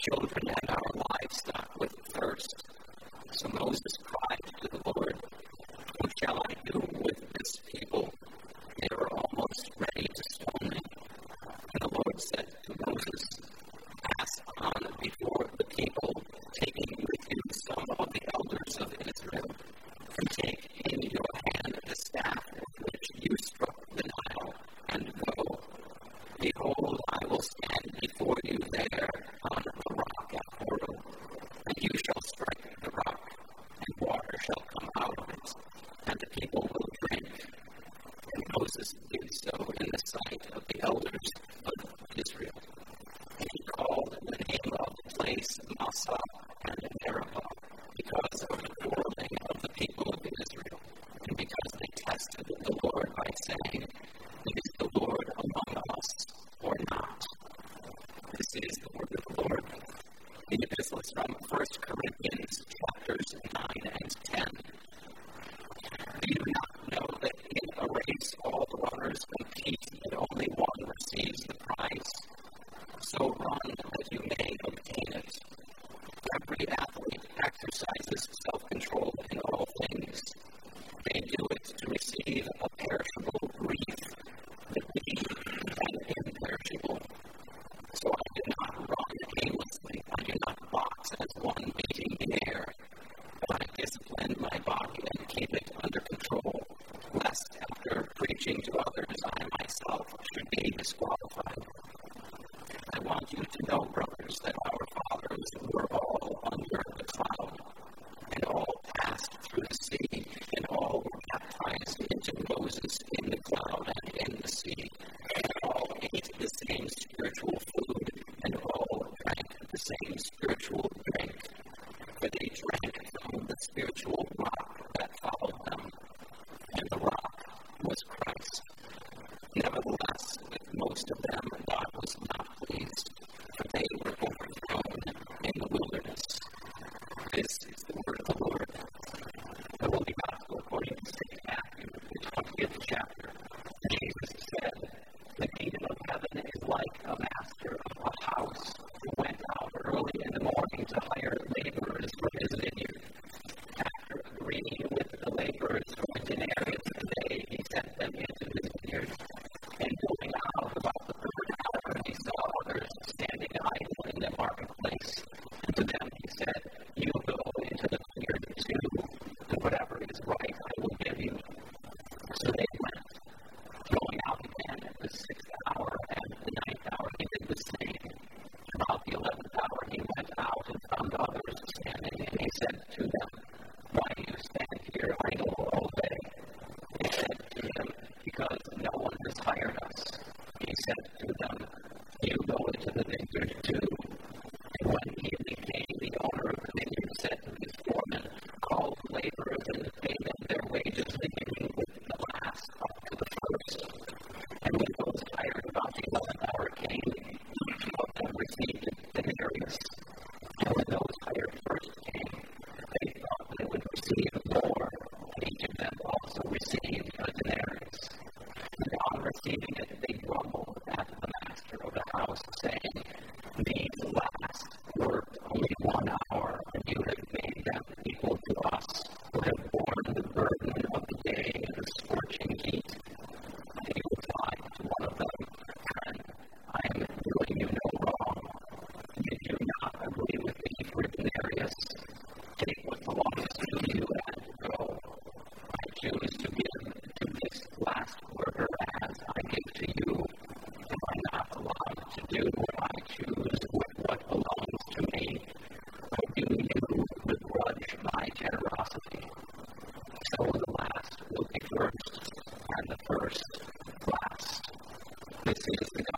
children and our livestock with thirst. So Moses cried to the Lord, what shall I do with this people? They were almost ready to stone me. And the Lord said to Moses, pass on before the people, taking with you some of the elders of Israel, and take in your hand the staff with which you struck the Nile, and go. Behold, I will stand before you there on the rock at Horeb, and you shall strike the rock, and water shall come out of it, and the people will drink. And Moses did so in the sight of the elders of Israel. And he called the name of the place Massah and Meribah, because of the quarreling of the people of Israel, and because they tested the Lord by saying, is the Lord among us or not? This is the word of the Lord. The epistle is from 1 Corinthians chapters 9 and 10. Do you not know that in a race all the runners compete, and only one receives the prize? So run that you may obtain it. Every athlete exercises self-control in all things. They do it to receive a perishable wreath, but we an imperishable. So I do not run aimlessly. I do not box as one beating the air, but I discipline my body and keep it under control, lest after preaching to others I myself should be disqualified. I want you to know, brothers, that our fathers were all under the cloud, and all passed through the sea, and all were baptized into Moses in the cloud and in the sea, and all ate the same spiritual food, and all drank the same spiritual drink, for they drank from the spiritual rock that followed them, and the rock was Christ. Nevertheless, with most of them God was not pleased, for they were overthrown in the wilderness. This is the word of the Lord. The Holy Gospel according to St. Matthew, the 20th chapter. Jesus said, the kingdom of heaven is like a master of a house who went out early in the morning to hire laborers for his vineyard. After agreeing with the laborers who went in areas of the day, he sent them into his vineyard. And going out about the third hour, he saw others standing idle in the marketplace. And to them he said, you go into the vineyard too, and whatever is right I will give you. So they went. Going out again at the 6th hour and the 9th hour, he did the same. About the 11th hour, he went out and found others standing, and he said to them, why do you stand here idle all day? They said to him, because no one has hired us. He said to them, you go into the vineyard too. And when evening came, the owner of the vineyard said to his foreman, call the laborers and pay them their wages, beginning with the last up to the first. And when those hired about the 11th hour came, each of them received a denarius. And when those hired first came, they thought they would receive more, and each of them also received a denarius. And on receiving it, they grumbled at the master of the house, saying, these last worked only 1 hour, and you have made them equal to us, who have borne the burden of the day and the scorching heat. And he replied to one of them, friend, I am doing you no wrong. Did you not agree with me for a denarius? Take what belongs to you and go. I choose to give to this last worker as I give to you. Am I not allowed to do what I choose with what belongs to me? Or do you begrudge my generosity? So the last will be first, and the first last. This is the